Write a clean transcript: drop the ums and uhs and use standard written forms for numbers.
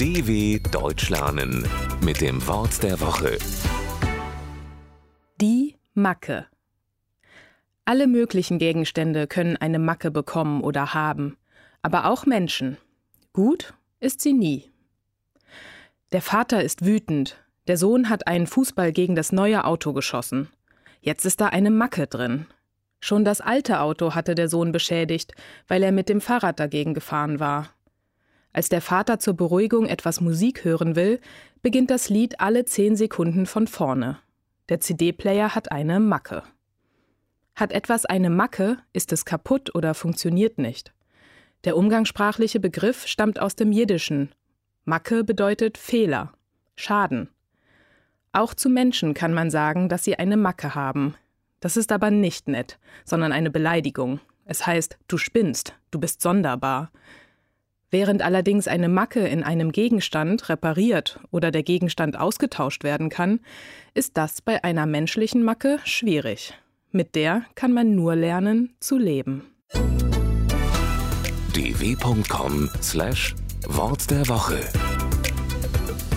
DW Deutsch lernen mit dem Wort der Woche. Die Macke. Alle möglichen Gegenstände können eine Macke bekommen oder haben, aber auch Menschen. Gut ist sie nie. Der Vater ist wütend. Der Sohn hat einen Fußball gegen das neue Auto geschossen. Jetzt ist da eine Macke drin. Schon das alte Auto hatte der Sohn beschädigt, weil er mit dem Fahrrad dagegen gefahren war. Als der Vater zur Beruhigung etwas Musik hören will, beginnt das Lied alle 10 Sekunden von vorne. Der CD-Player hat eine Macke. Hat etwas eine Macke, ist es kaputt oder funktioniert nicht. Der umgangssprachliche Begriff stammt aus dem Jiddischen. Macke bedeutet Fehler, Schaden. Auch zu Menschen kann man sagen, dass sie eine Macke haben. Das ist aber nicht nett, sondern eine Beleidigung. Es heißt, du spinnst, du bist sonderbar. Während allerdings eine Macke in einem Gegenstand repariert oder der Gegenstand ausgetauscht werden kann, ist das bei einer menschlichen Macke schwierig. Mit der kann man nur lernen zu leben. dw.com/Wort der Woche